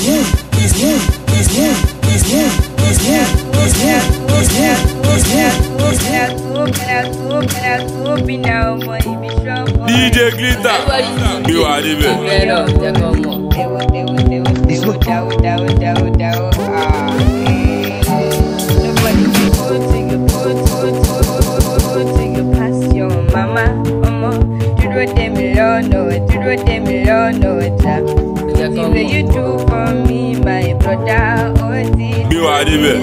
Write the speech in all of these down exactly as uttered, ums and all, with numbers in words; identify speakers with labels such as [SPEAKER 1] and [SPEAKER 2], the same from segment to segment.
[SPEAKER 1] new, it's new, it's new, it's new, it's new, it's new, it's new, it's new,
[SPEAKER 2] D J Glitter, bí wàá níbẹ̀.
[SPEAKER 1] The way you do for me, my brother, oh,
[SPEAKER 2] bí wàá níbẹ̀.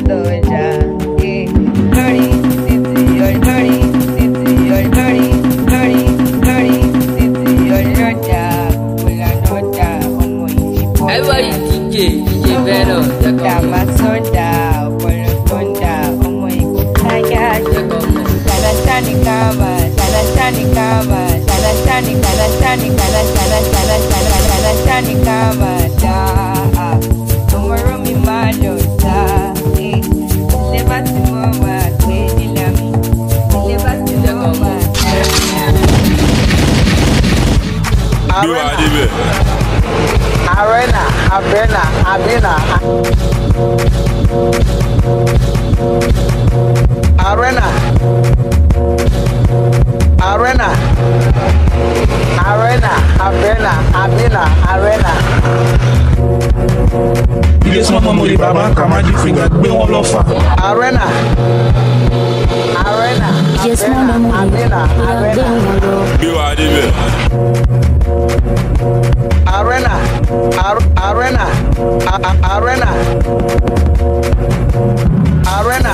[SPEAKER 1] Glory, city, your glory, city, your glory, glory, glory, city, your Roda, Ulanoda, Omo Ijibo.
[SPEAKER 3] Everybody D J, D J Venom,
[SPEAKER 1] Damasoda, Apollo Fonda, Omo Ibo Kaya, Salastani Kama, Salastani Kama, Salastani, Salastani, Salastani, Salastani, Salastani Kama, Da, tomorrow me malo, Da, eh, Lebati Mama, Kwedi Lami, Lebati Mama,
[SPEAKER 2] bí wàá níbẹ̀.
[SPEAKER 4] Arena, Abena, Abena. Arena. Arena. Arena, Abena, Abena, Arena.
[SPEAKER 5] Ilé sọ́mọ́ mo lè bàbá Kàmájí fìgbà gbé wọn lọ fà.
[SPEAKER 4] Arena. Arena. Abena, Abena, Arena.
[SPEAKER 2] bí wàá níbẹ̀.
[SPEAKER 4] Arena, Ar Arena, A A Arena, Arena,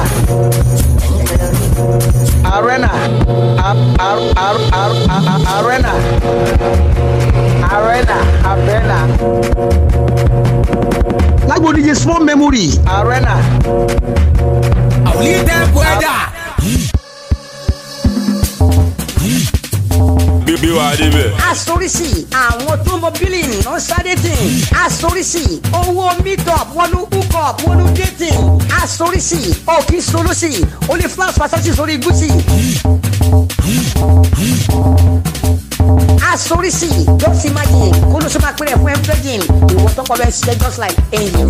[SPEAKER 4] Arena, Ar Ar Ar Ar Arena, Arena, Arena.
[SPEAKER 6] Like what is small memory?
[SPEAKER 4] Arena.
[SPEAKER 6] I'll leave them weather.
[SPEAKER 2] bí wàá níbẹ̀.
[SPEAKER 7] Asorisi àwọn tó mọ bílíìnì náà sáré tì. Asorisi owó meet-up wọnú hook-up wọnú dating. Asorisi òkì solosi olè flash passages orí Gucci. Asorisi just imagine kó ló ṣe máa pèrè fún everything ìwọ tó kọ lọ ẹ ṣiṣẹ́ just like angel.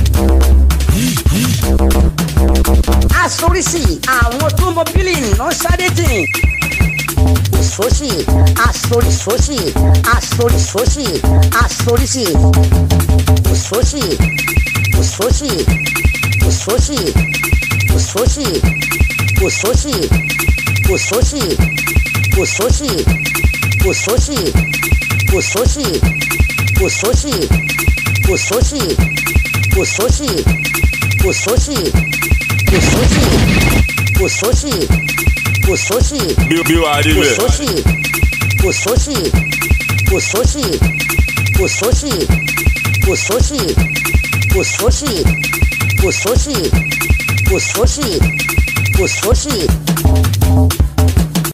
[SPEAKER 7] Asorisi àwọn tó mọ bílíìnì náà sáré tì. Soshi, asori soshi, asori soshi, asori si, soshi, soshi, soshi, soshi, soshi, soshi, soshi, soshi, soshi, soshi, soshi, soshi, soshi, soshi, soshi. Usoshi,
[SPEAKER 2] bí wàá níbẹ̀.
[SPEAKER 7] Usoshi, Usoshi, Usoshi, Usoshi, Usoshi, Usoshi, Usoshi, Usoshi, Usoshi.